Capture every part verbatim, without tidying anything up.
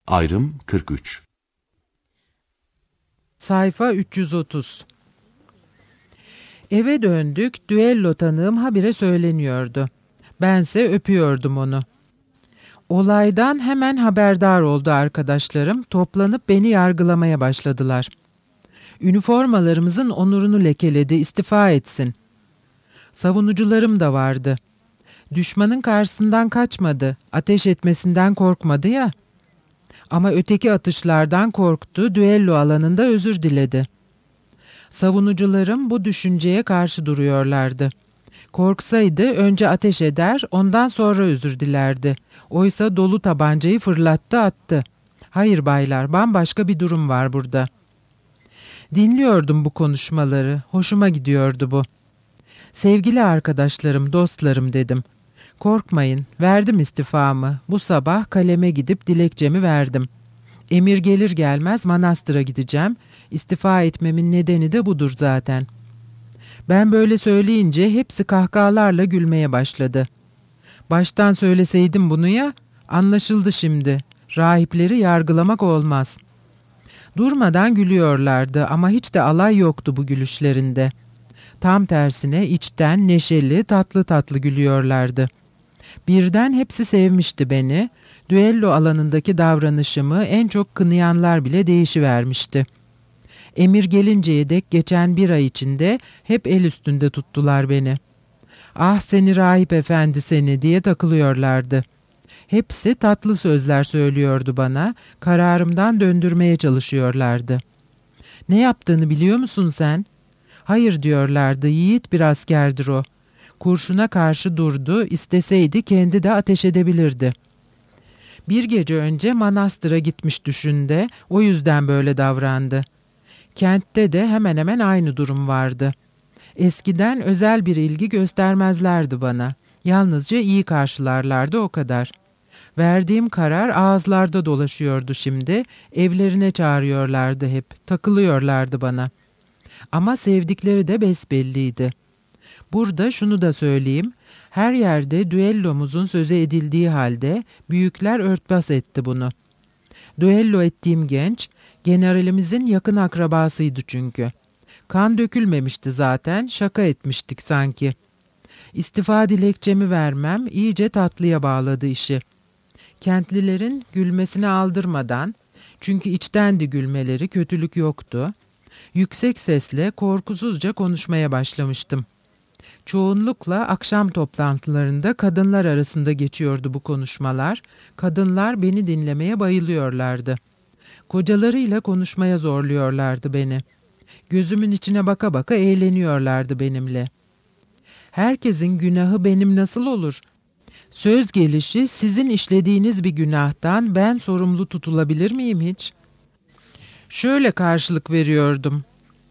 Ayrım kırk üç. Sayfa üç yüz otuz. Eve döndük, düello tanığım habire söyleniyordu. Bense öpüyordum onu. Olaydan hemen haberdar oldu arkadaşlarım, toplanıp beni yargılamaya başladılar. Üniformalarımızın onurunu lekeledi, istifa etsin. Savunucularım da vardı. Düşmanın karşısından kaçmadı, ateş etmesinden korkmadı ya. Ama öteki atışlardan korktu, düello alanında özür diledi. Savunucularım bu düşünceye karşı duruyorlardı. Korksaydı önce ateş eder, ondan sonra özür dilerdi. Oysa dolu tabancayı fırlattı attı. Hayır baylar, bambaşka bir durum var burada. Dinliyordum bu konuşmaları, hoşuma gidiyordu bu. Sevgili arkadaşlarım, dostlarım dedim. Korkmayın, verdim istifamı. Bu sabah kaleme gidip dilekçemi verdim. Emir gelir gelmez manastıra gideceğim. İstifa etmemin nedeni de budur zaten. Ben böyle söyleyince hepsi kahkahalarla gülmeye başladı. Baştan söyleseydim bunu ya, anlaşıldı şimdi. Rahipleri yargılamak olmaz. Durmadan gülüyorlardı ama hiç de alay yoktu bu gülüşlerinde. Tam tersine içten, neşeli, tatlı tatlı gülüyorlardı. Birden hepsi sevmişti beni. Düello alanındaki davranışımı en çok kınayanlar bile değişivermişti. Emir gelinceye dek geçen bir ay içinde hep el üstünde tuttular beni. Ah seni rahip efendi seni diye takılıyorlardı. Hepsi tatlı sözler söylüyordu bana, kararımdan döndürmeye çalışıyorlardı. Ne yaptığını biliyor musun sen? Hayır diyorlardı, yiğit bir askerdir o. Kurşuna karşı durdu, isteseydi kendi de ateş edebilirdi. Bir gece önce manastıra gitmiş düşünde, o yüzden böyle davrandı. Kentte de hemen hemen aynı durum vardı. Eskiden özel bir ilgi göstermezlerdi bana. Yalnızca iyi karşılarlardı o kadar. Verdiğim karar ağızlarda dolaşıyordu şimdi, evlerine çağırıyorlardı hep, takılıyorlardı bana. Ama sevdikleri de besbelliydi. Burada şunu da söyleyeyim, her yerde düellomuzun sözü edildiği halde büyükler örtbas etti bunu. Düello ettiğim genç, generalimizin yakın akrabasıydı çünkü. Kan dökülmemişti zaten, şaka etmiştik sanki. İstifa dilekçemi vermem iyice tatlıya bağladı işi. Kentlilerin gülmesini aldırmadan, çünkü içtendi gülmeleri, kötülük yoktu, yüksek sesle korkusuzca konuşmaya başlamıştım. Çoğunlukla akşam toplantılarında kadınlar arasında geçiyordu bu konuşmalar. Kadınlar beni dinlemeye bayılıyorlardı. Kocalarıyla konuşmaya zorluyorlardı beni. Gözümün içine baka baka eğleniyorlardı benimle. Herkesin günahı benim nasıl olur? Söz gelişi sizin işlediğiniz bir günahtan ben sorumlu tutulabilir miyim hiç? Şöyle karşılık veriyordum.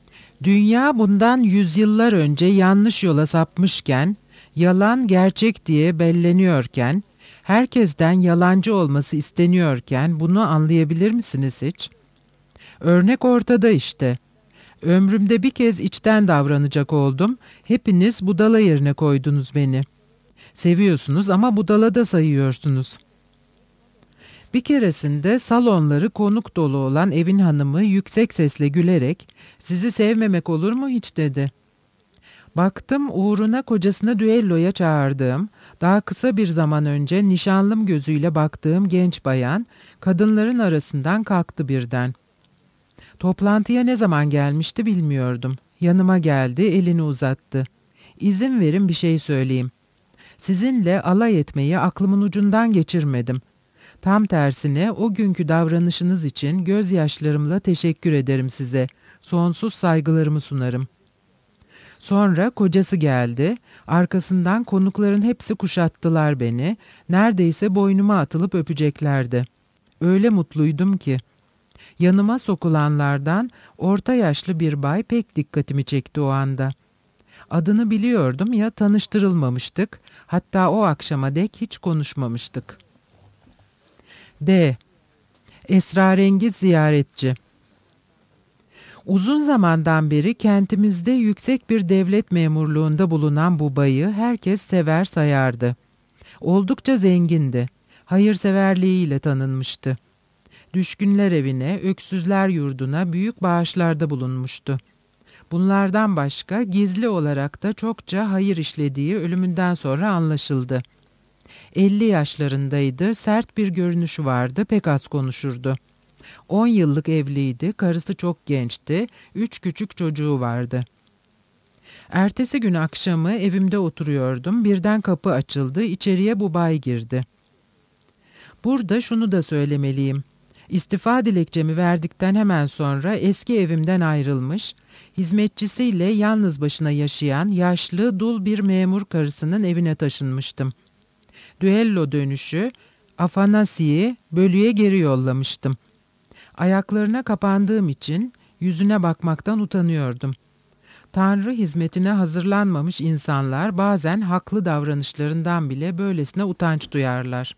Dünya bundan yüzyıllar önce yanlış yola sapmışken, yalan gerçek diye belleniyorken, herkesten yalancı olması isteniyorken bunu anlayabilir misiniz hiç? Örnek ortada işte. Ömrümde bir kez içten davranacak oldum, hepiniz budala yerine koydunuz beni. Seviyorsunuz ama budala da sayıyorsunuz. Bir keresinde salonları konuk dolu olan evin hanımı yüksek sesle gülerek "Sizi sevmemek olur mu hiç?" dedi. Baktım uğruna kocasını düelloya çağırdığım, daha kısa bir zaman önce nişanlım gözüyle baktığım genç bayan kadınların arasından kalktı birden. Toplantıya ne zaman gelmişti bilmiyordum. Yanıma geldi, elini uzattı. "İzin verin bir şey söyleyeyim. Sizinle alay etmeyi aklımın ucundan geçirmedim. Tam tersine o günkü davranışınız için gözyaşlarımla teşekkür ederim size. Sonsuz saygılarımı sunarım." Sonra kocası geldi. Arkasından konukların hepsi kuşattılar beni. Neredeyse boynuma atılıp öpeceklerdi. Öyle mutluydum ki. Yanıma sokulanlardan orta yaşlı bir bay pek dikkatimi çekti o anda. Adını biliyordum ya tanıştırılmamıştık. Hatta o akşama dek hiç konuşmamıştık. D. Esrarengiz ziyaretçi. Uzun zamandan beri kentimizde yüksek bir devlet memurluğunda bulunan bu bayı herkes sever sayardı. Oldukça zengindi. Hayırseverliğiyle tanınmıştı. Düşkünler evine, öksüzler yurduna büyük bağışlarda bulunmuştu. Bunlardan başka gizli olarak da çokça hayır işlediği ölümünden sonra anlaşıldı. Elli yaşlarındaydı, sert bir görünüşü vardı, pek az konuşurdu. On yıllık evliydi, karısı çok gençti, üç küçük çocuğu vardı. Ertesi gün akşamı evimde oturuyordum, birden kapı açıldı, içeriye bu bay girdi. Burada şunu da söylemeliyim. İstifa dilekçemi verdikten hemen sonra eski evimden ayrılmış, hizmetçisiyle yalnız başına yaşayan yaşlı dul bir memur karısının evine taşınmıştım. Düello dönüşü Afanasi'yi bölüye geri yollamıştım. Ayaklarına kapandığım için yüzüne bakmaktan utanıyordum. Tanrı hizmetine hazırlanmamış insanlar bazen haklı davranışlarından bile böylesine utanç duyarlar.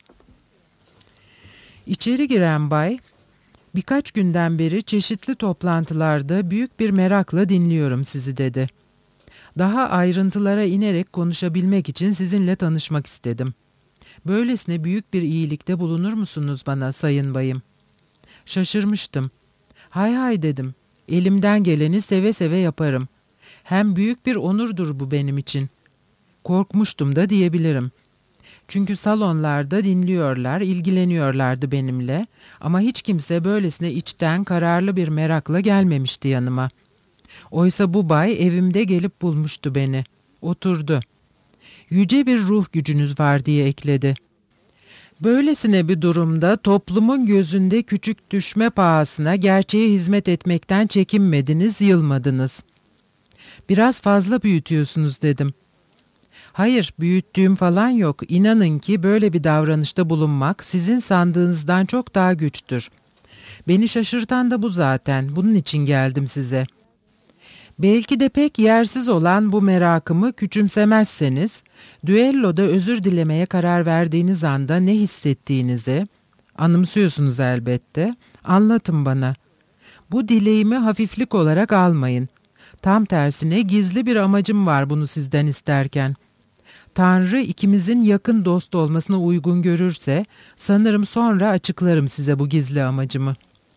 İçeri giren bay, birkaç günden beri çeşitli toplantılarda büyük bir merakla dinliyorum sizi dedi. Daha ayrıntılara inerek konuşabilmek için sizinle tanışmak istedim. Böylesine büyük bir iyilikte bulunur musunuz bana sayın bayım? Şaşırmıştım. Hay hay dedim. Elimden geleni seve seve yaparım. Hem büyük bir onurdur bu benim için. Korkmuştum da diyebilirim. Çünkü salonlarda dinliyorlar, ilgileniyorlardı benimle ama hiç kimse böylesine içten kararlı bir merakla gelmemişti yanıma. Oysa bu bay evimde gelip bulmuştu beni. Oturdu. Yüce bir ruh gücünüz var diye ekledi. Böylesine bir durumda toplumun gözünde küçük düşme pahasına gerçeğe hizmet etmekten çekinmediniz, yılmadınız. Biraz fazla büyütüyorsunuz dedim. Hayır, büyüttüğüm falan yok. İnanın ki böyle bir davranışta bulunmak sizin sandığınızdan çok daha güçtür. Beni şaşırtan da bu zaten. Bunun için geldim size. Belki de pek yersiz olan bu merakımı küçümsemezseniz, düelloda özür dilemeye karar verdiğiniz anda ne hissettiğinizi, anımsıyorsunuz elbette, anlatın bana. Bu dileğimi hafiflik olarak almayın. Tam tersine gizli bir amacım var bunu sizden isterken. Tanrı ikimizin yakın dost olmasına uygun görürse, sanırım sonra açıklarım size bu gizli amacımı.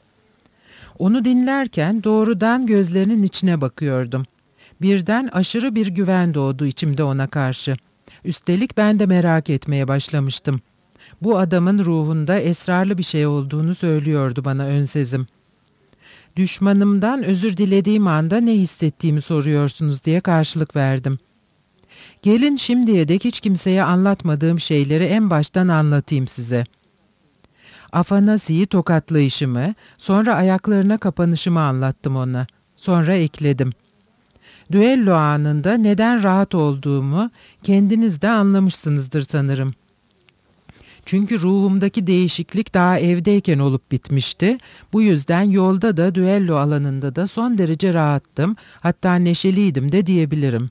Onu dinlerken doğrudan gözlerinin içine bakıyordum. Birden aşırı bir güven doğdu içimde ona karşı. Üstelik ben de merak etmeye başlamıştım. Bu adamın ruhunda esrarlı bir şey olduğunu söylüyordu bana önsezim. Düşmanımdan özür dilediğim anda ne hissettiğimi soruyorsunuz diye karşılık verdim. Gelin şimdiye dek hiç kimseye anlatmadığım şeyleri en baştan anlatayım size. Afanasi'yi tokatlayışımı, sonra ayaklarına kapanışımı anlattım ona. Sonra ekledim. Düello anında neden rahat olduğumu kendiniz de anlamışsınızdır sanırım. Çünkü ruhumdaki değişiklik daha evdeyken olup bitmişti. Bu yüzden yolda da düello alanında da son derece rahattım, hatta neşeliydim de diyebilirim.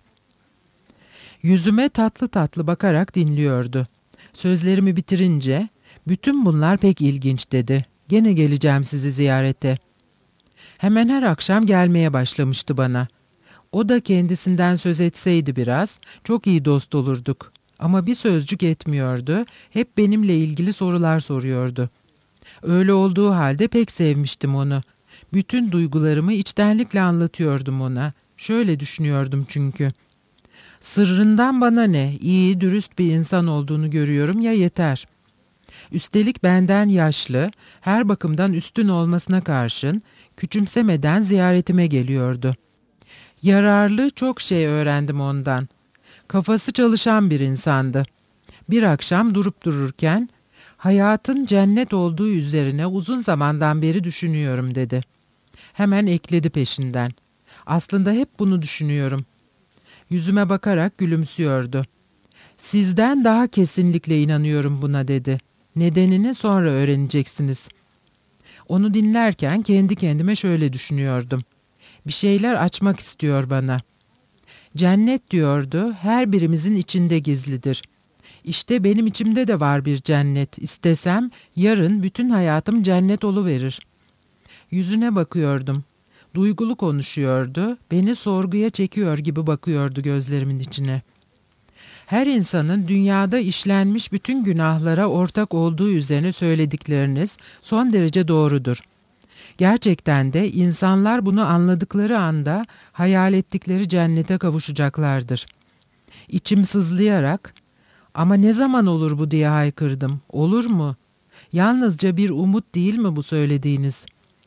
Yüzüme tatlı tatlı bakarak dinliyordu. Sözlerimi bitirince, bütün bunlar pek ilginç dedi. Gene geleceğim sizi ziyarete. Hemen her akşam gelmeye başlamıştı bana. O da kendisinden söz etseydi biraz, çok iyi dost olurduk. Ama bir sözcük etmiyordu, hep benimle ilgili sorular soruyordu. Öyle olduğu halde pek sevmiştim onu. Bütün duygularımı içtenlikle anlatıyordum ona. Şöyle düşünüyordum çünkü. Sırrından bana ne, iyi, dürüst bir insan olduğunu görüyorum ya yeter. Üstelik benden yaşlı, her bakımdan üstün olmasına karşın, küçümsemeden ziyaretime geliyordu. Yararlı çok şey öğrendim ondan. Kafası çalışan bir insandı. Bir akşam durup dururken, hayatın cennet olduğu üzerine uzun zamandan beri düşünüyorum dedi. Hemen ekledi peşinden. Aslında hep bunu düşünüyorum. Yüzüme bakarak gülümsüyordu. Sizden daha kesinlikle inanıyorum buna dedi. Nedenini sonra öğreneceksiniz. Onu dinlerken kendi kendime şöyle düşünüyordum. Bir şeyler açmak istiyor bana. Cennet diyordu, her birimizin içinde gizlidir. İşte benim içimde de var bir cennet. İstesem yarın bütün hayatım cennet oluverir. Yüzüne bakıyordum. Duygulu konuşuyordu, beni sorguya çekiyor gibi bakıyordu gözlerimin içine. Her insanın dünyada işlenmiş bütün günahlara ortak olduğu üzerine söyledikleriniz son derece doğrudur. Gerçekten de insanlar bunu anladıkları anda hayal ettikleri cennete kavuşacaklardır. İçim sızlayarak, "Ama ne zaman olur bu?" diye haykırdım. "Olur mu? Yalnızca bir umut değil mi bu söylediğiniz?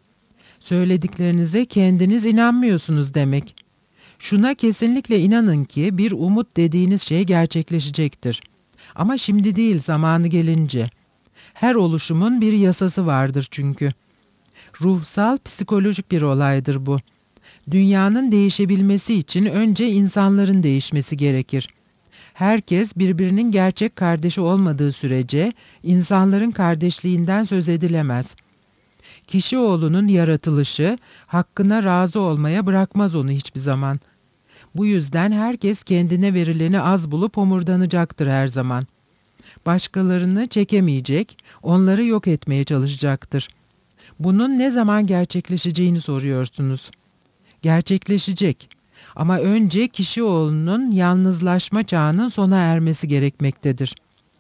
Söylediklerinize kendiniz inanmıyorsunuz demek. Şuna kesinlikle inanın ki bir umut dediğiniz şey gerçekleşecektir. Ama şimdi değil, zamanı gelince. Her oluşumun bir yasası vardır çünkü. Ruhsal, psikolojik bir olaydır bu. Dünyanın değişebilmesi için önce insanların değişmesi gerekir. Herkes birbirinin gerçek kardeşi olmadığı sürece insanların kardeşliğinden söz edilemez. Kişioğlunun yaratılışı hakkına razı olmaya bırakmaz onu hiçbir zaman. Bu yüzden herkes kendine verileni az bulup homurdanacaktır her zaman. Başkalarını çekemeyecek, onları yok etmeye çalışacaktır. Bunun ne zaman gerçekleşeceğini soruyorsunuz. Gerçekleşecek. Ama önce kişioğlunun yalnızlaşma çağının sona ermesi gerekmektedir.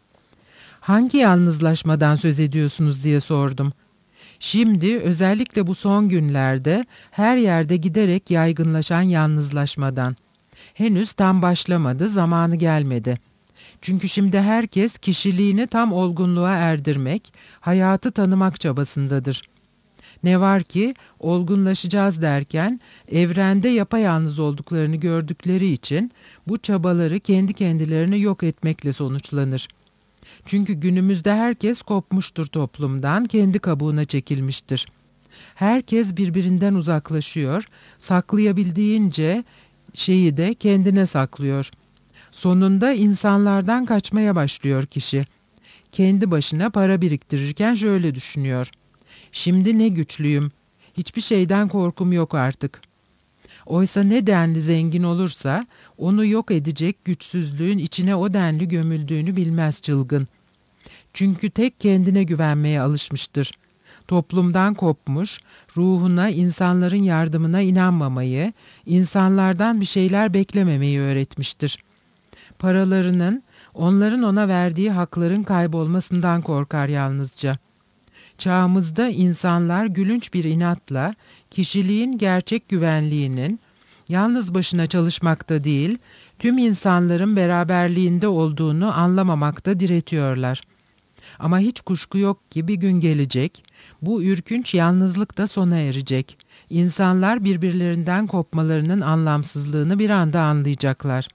Hangi yalnızlaşmadan söz ediyorsunuz diye sordum. Şimdi özellikle bu son günlerde her yerde giderek yaygınlaşan yalnızlaşmadan. Henüz tam başlamadı, zamanı gelmedi. Çünkü şimdi herkes kişiliğini tam olgunluğa erdirmek, hayatı tanımak çabasındadır. Ne var ki olgunlaşacağız derken evrende yapayalnız olduklarını gördükleri için bu çabaları kendi kendilerini yok etmekle sonuçlanır. Çünkü günümüzde herkes kopmuştur toplumdan, kendi kabuğuna çekilmiştir. Herkes birbirinden uzaklaşıyor, saklayabildiğince şeyi de kendine saklıyor. Sonunda insanlardan kaçmaya başlıyor kişi. Kendi başına para biriktirirken şöyle düşünüyor: "Şimdi ne güçlüyüm, hiçbir şeyden korkum yok artık." Oysa ne denli zengin olursa onu yok edecek güçsüzlüğün içine o denli gömüldüğünü bilmez çılgın. Çünkü tek kendine güvenmeye alışmıştır. Toplumdan kopmuş, ruhuna, insanların yardımına inanmamayı, insanlardan bir şeyler beklememeyi öğretmiştir. Paralarının, onların ona verdiği hakların kaybolmasından korkar yalnızca. Çağımızda insanlar gülünç bir inatla kişiliğin gerçek güvenliğinin yalnız başına çalışmakta değil, tüm insanların beraberliğinde olduğunu anlamamakta diretiyorlar. Ama hiç kuşku yok ki bir gün gelecek, bu ürkünç yalnızlık da sona erecek. İnsanlar birbirlerinden kopmalarının anlamsızlığını bir anda anlayacaklar.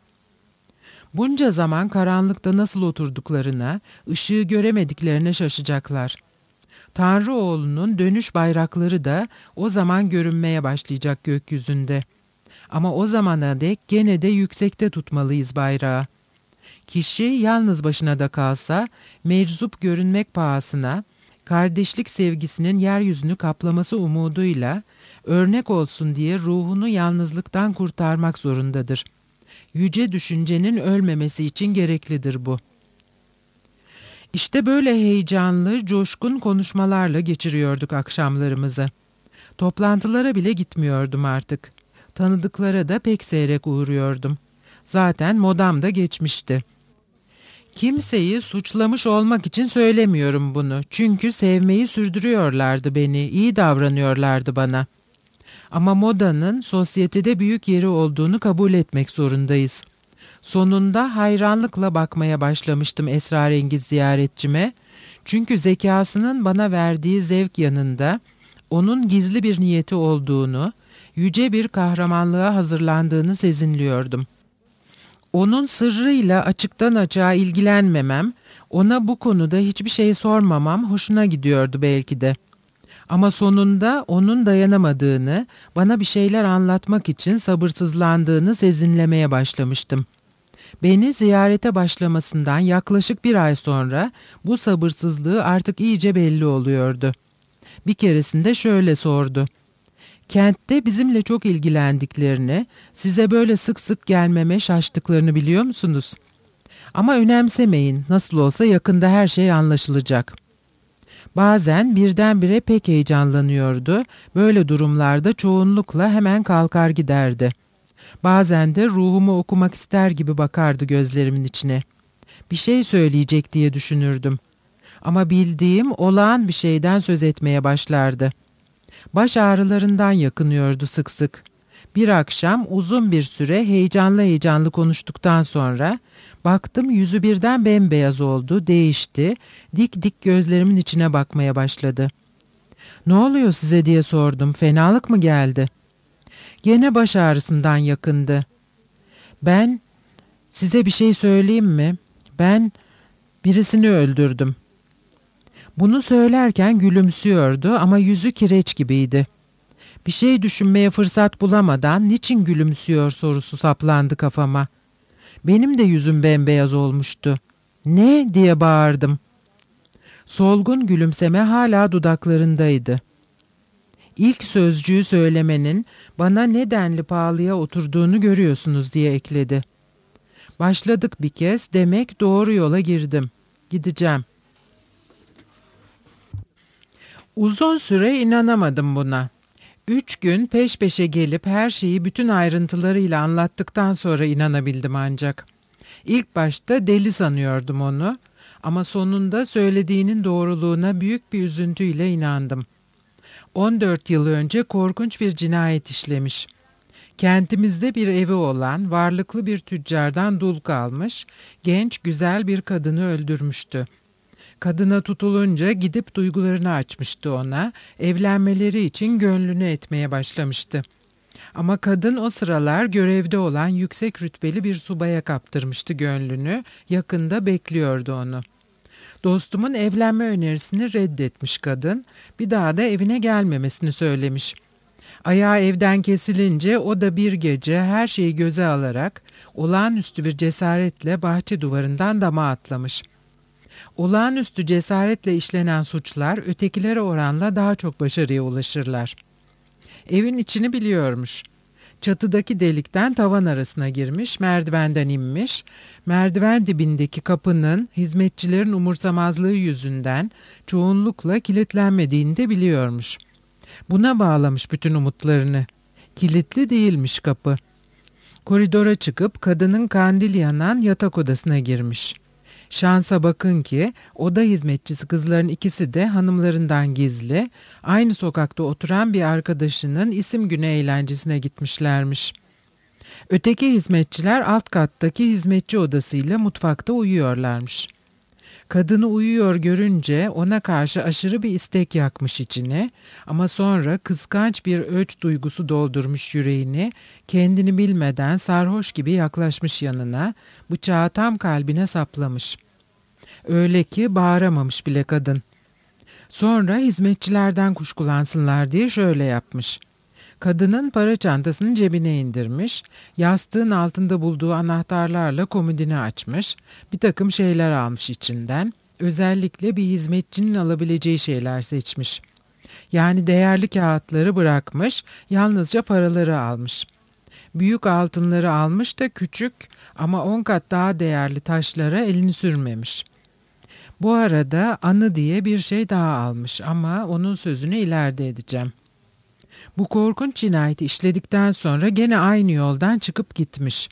Bunca zaman karanlıkta nasıl oturduklarına, ışığı göremediklerine şaşacaklar. Tanrı oğlunun dönüş bayrakları da o zaman görünmeye başlayacak gökyüzünde. Ama o zamana dek gene de yüksekte tutmalıyız bayrağı. Kişi yalnız başına da kalsa, meczup görünmek pahasına, kardeşlik sevgisinin yeryüzünü kaplaması umuduyla, örnek olsun diye ruhunu yalnızlıktan kurtarmak zorundadır. Yüce düşüncenin ölmemesi için gereklidir bu. İşte böyle heyecanlı, coşkun konuşmalarla geçiriyorduk akşamlarımızı. Toplantılara bile gitmiyordum artık. Tanıdıklara da pek seyrek uğruyordum. Zaten modam da geçmişti. Kimseyi suçlamış olmak için söylemiyorum bunu. Çünkü sevmeyi sürdürüyorlardı beni, iyi davranıyorlardı bana. Ama modanın sosyetede büyük yeri olduğunu kabul etmek zorundayız. Sonunda hayranlıkla bakmaya başlamıştım esrarengiz ziyaretçime. Çünkü zekasının bana verdiği zevk yanında onun gizli bir niyeti olduğunu, yüce bir kahramanlığa hazırlandığını sezinliyordum. Onun sırrıyla açıktan açığa ilgilenmemem, ona bu konuda hiçbir şey sormamam hoşuna gidiyordu belki de. Ama sonunda onun dayanamadığını, bana bir şeyler anlatmak için sabırsızlandığını sezinlemeye başlamıştım. Beni ziyarete başlamasından yaklaşık bir ay sonra bu sabırsızlığı artık iyice belli oluyordu. Bir keresinde şöyle sordu: "Kentte bizimle çok ilgilendiklerini, size böyle sık sık gelmeme şaştıklarını biliyor musunuz? Ama önemsemeyin, nasıl olsa yakında her şey anlaşılacak." Bazen birdenbire pek heyecanlanıyordu, böyle durumlarda çoğunlukla hemen kalkar giderdi. Bazen de ruhumu okumak ister gibi bakardı gözlerimin içine. Bir şey söyleyecek diye düşünürdüm. Ama bildiğim olağan bir şeyden söz etmeye başlardı. Baş ağrılarından yakınıyordu sık sık. Bir akşam uzun bir süre heyecanlı heyecanlı konuştuktan sonra baktım yüzü birden bembeyaz oldu, değişti, dik dik gözlerimin içine bakmaya başladı. "Ne oluyor size?" diye sordum. "Fenalık mı geldi?" Gene baş ağrısından yakındı. "Ben, size bir şey söyleyeyim mi? Ben birisini öldürdüm." Bunu söylerken gülümsüyordu ama yüzü kireç gibiydi. Bir şey düşünmeye fırsat bulamadan niçin gülümsüyor sorusu saplandı kafama. Benim de yüzüm bembeyaz olmuştu. "Ne?" diye bağırdım. Solgun gülümseme hala dudaklarındaydı. "İlk sözcüğü söylemenin bana nedenli pahalıya oturduğunu görüyorsunuz," diye ekledi. "Başladık bir kez, demek doğru yola girdim. Gideceğim." Uzun süre inanamadım buna. Üç gün peş peşe gelip her şeyi bütün ayrıntılarıyla anlattıktan sonra inanabildim ancak. İlk başta deli sanıyordum onu ama sonunda söylediğinin doğruluğuna büyük bir üzüntüyle inandım. on dört yıl önce korkunç bir cinayet işlemiş. Kentimizde bir evi olan varlıklı bir tüccardan dul kalmış, genç güzel bir kadını öldürmüştü. Kadına tutulunca gidip duygularını açmıştı ona, evlenmeleri için gönlünü etmeye başlamıştı. Ama kadın o sıralar görevde olan yüksek rütbeli bir subaya kaptırmıştı gönlünü, yakında bekliyordu onu. Dostumun evlenme önerisini reddetmiş kadın, bir daha da evine gelmemesini söylemiş. Ayağı evden kesilince o da bir gece her şeyi göze alarak olağanüstü bir cesaretle bahçe duvarından dama atlamış. Olağanüstü cesaretle işlenen suçlar ötekilere oranla daha çok başarıya ulaşırlar. Evin içini biliyormuş. Çatıdaki delikten tavan arasına girmiş, merdivenden inmiş, merdiven dibindeki kapının hizmetçilerin umursamazlığı yüzünden çoğunlukla kilitlenmediğini de biliyormuş. Buna bağlamış bütün umutlarını. Kilitli değilmiş kapı. Koridora çıkıp kadının kandil yanan yatak odasına girmiş. Şansa bakın ki oda hizmetçisi kızların ikisi de hanımlarından gizli, aynı sokakta oturan bir arkadaşının isim günü eğlencesine gitmişlermiş. Öteki hizmetçiler alt kattaki hizmetçi odasıyla mutfakta uyuyorlarmış. Kadını uyuyor görünce ona karşı aşırı bir istek yakmış içini ama sonra kıskanç bir öç duygusu doldurmuş yüreğini, kendini bilmeden sarhoş gibi yaklaşmış yanına, bıçağı tam kalbine saplamış. Öyle ki bağıramamış bile kadın. Sonra hizmetçilerden kuşkulansınlar diye şöyle yapmış. Kadının para çantasını cebine indirmiş, yastığın altında bulduğu anahtarlarla komodini açmış, bir takım şeyler almış içinden, özellikle bir hizmetçinin alabileceği şeyler seçmiş. Yani değerli kağıtları bırakmış, yalnızca paraları almış. Büyük altınları almış da küçük ama on kat daha değerli taşlara elini sürmemiş. Bu arada anı diye bir şey daha almış ama onun sözünü ileride edeceğim. Bu korkunç cinayeti işledikten sonra gene aynı yoldan çıkıp gitmiş.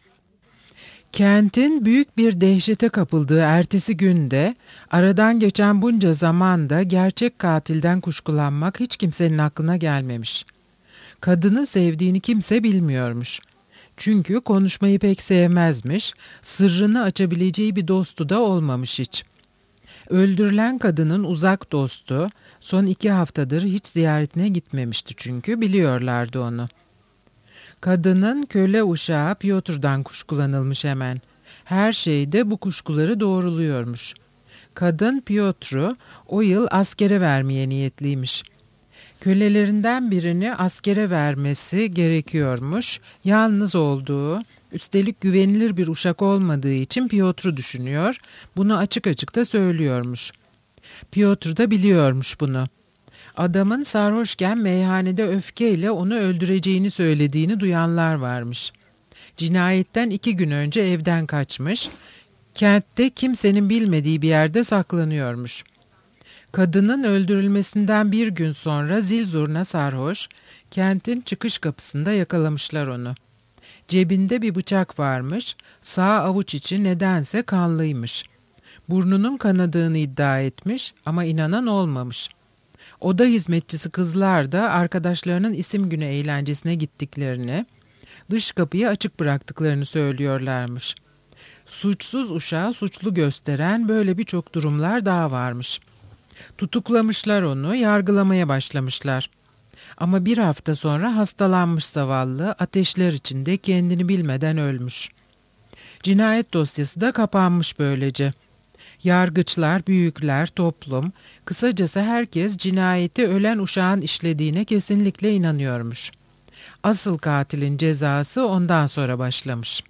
Kentin büyük bir dehşete kapıldığı ertesi günde aradan geçen bunca zamanda gerçek katilden kuşkulanmak hiç kimsenin aklına gelmemiş. Kadını sevdiğini kimse bilmiyormuş. Çünkü konuşmayı pek sevmezmiş, sırrını açabileceği bir dostu da olmamış hiç. Öldürülen kadının uzak dostu son iki haftadır hiç ziyaretine gitmemişti çünkü biliyorlardı onu. Kadının köle uşağı Piotr'dan kuşkulanılmış hemen. Her şey de bu kuşkuları doğruluyormuş. Kadın Piotr'u o yıl askere vermeye niyetliymiş. Kölelerinden birini askere vermesi gerekiyormuş. Yalnız olduğu, üstelik güvenilir bir uşak olmadığı için Piotr'u düşünüyor. Bunu açık açık da söylüyormuş. Piotr da biliyormuş bunu. Adamın sarhoşken meyhanede öfkeyle onu öldüreceğini söylediğini duyanlar varmış. Cinayetten iki gün önce evden kaçmış, kentte kimsenin bilmediği bir yerde saklanıyormuş. Kadının öldürülmesinden bir gün sonra zil zurna sarhoş, kentin çıkış kapısında yakalamışlar onu. Cebinde bir bıçak varmış, sağ avuç içi nedense kanlıymış. Burnunun kanadığını iddia etmiş ama inanan olmamış. Oda hizmetçisi kızlar da arkadaşlarının isim günü eğlencesine gittiklerini, dış kapıyı açık bıraktıklarını söylüyorlarmış. Suçsuz uşağı suçlu gösteren böyle birçok durumlar daha varmış. Tutuklamışlar onu, yargılamaya başlamışlar. Ama bir hafta sonra hastalanmış zavallı, ateşler içinde kendini bilmeden ölmüş. Cinayet dosyası da kapanmış böylece. Yargıçlar, büyükler, toplum, kısacası herkes cinayeti ölen uşağın işlediğine kesinlikle inanıyormuş. Asıl katilin cezası ondan sonra başlamış.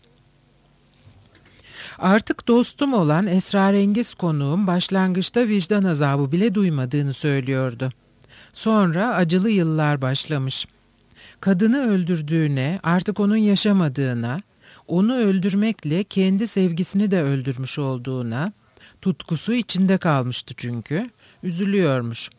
Artık dostum olan esrarengiz konuğum başlangıçta vicdan azabı bile duymadığını söylüyordu. Sonra acılı yıllar başlamış. Kadını öldürdüğüne, artık onun yaşamadığına, onu öldürmekle kendi sevgisini de öldürmüş olduğuna, tutkusu içinde kalmıştı çünkü, üzülüyormuş.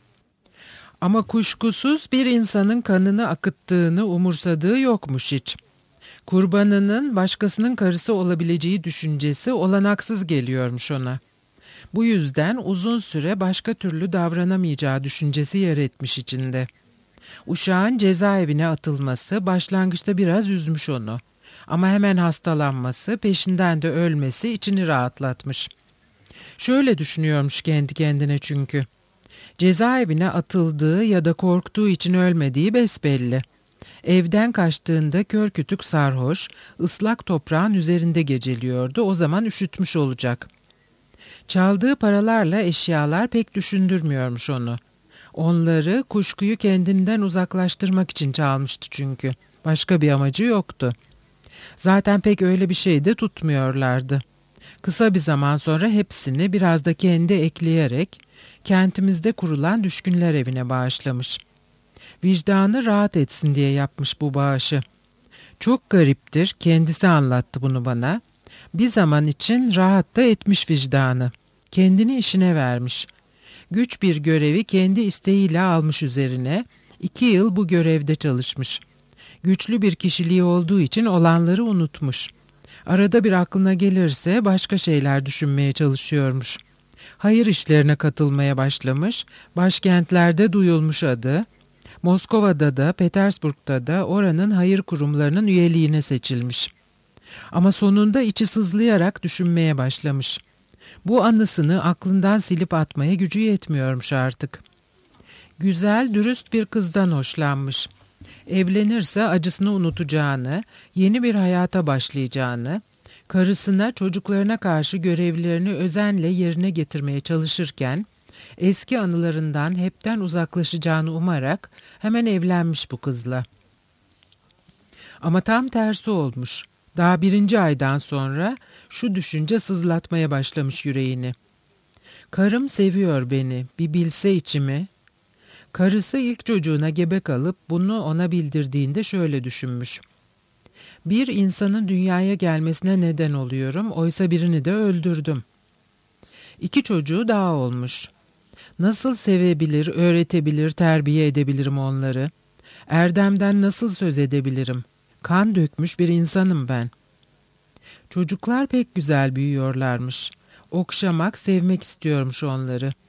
Ama kuşkusuz bir insanın kanını akıttığını umursadığı yokmuş hiç. Kurbanının başkasının karısı olabileceği düşüncesi olanaksız geliyormuş ona. Bu yüzden uzun süre başka türlü davranamayacağı düşüncesi yer etmiş içinde. Uşağın cezaevine atılması başlangıçta biraz üzmüş onu. Ama hemen hastalanması, peşinden de ölmesi içini rahatlatmış. Şöyle düşünüyormuş kendi kendine çünkü. Cezaevine atıldığı ya da korktuğu için ölmediği besbelli. Evden kaçtığında kör kütük sarhoş, ıslak toprağın üzerinde geceliyordu, o zaman üşütmüş olacak. Çaldığı paralarla eşyalar pek düşündürmüyormuş onu. Onları kuşkuyu kendinden uzaklaştırmak için çalmıştı çünkü. Başka bir amacı yoktu. Zaten pek öyle bir şey de tutmuyorlardı. Kısa bir zaman sonra hepsini biraz da kendi ekleyerek kentimizde kurulan düşkünler evine bağışlamış. Vicdanı rahat etsin diye yapmış bu bağışı. Çok gariptir, kendisi anlattı bunu bana. Bir zaman için rahat da etmiş vicdanı. Kendini işine vermiş. Güç bir görevi kendi isteğiyle almış üzerine. İki yıl bu görevde çalışmış. Güçlü bir kişiliği olduğu için olanları unutmuş. Arada bir aklına gelirse başka şeyler düşünmeye çalışıyormuş. Hayır işlerine katılmaya başlamış, başkentlerde duyulmuş adı, Moskova'da da Petersburg'da da oranın hayır kurumlarının üyeliğine seçilmiş. Ama sonunda içi sızlayarak düşünmeye başlamış. Bu anısını aklından silip atmaya gücü yetmiyormuş artık. Güzel, dürüst bir kızdan hoşlanmış. Evlenirse acısını unutacağını, yeni bir hayata başlayacağını, karısına, çocuklarına karşı görevlerini özenle yerine getirmeye çalışırken, eski anılarından hepten uzaklaşacağını umarak hemen evlenmiş bu kızla. Ama tam tersi olmuş. Daha birinci aydan sonra şu düşünce sızlatmaya başlamış yüreğini. Karım seviyor beni, bir bilse içimi. Karısı ilk çocuğuna gebe kalıp bunu ona bildirdiğinde şöyle düşünmüş. Bir insanın dünyaya gelmesine neden oluyorum, oysa birini de öldürdüm. İki çocuğu daha olmuş. Nasıl sevebilir, öğretebilir, terbiye edebilirim onları? Erdemden nasıl söz edebilirim? Kan dökmüş bir insanım ben. Çocuklar pek güzel büyüyorlarmış. Okşamak, sevmek istiyormuş onları.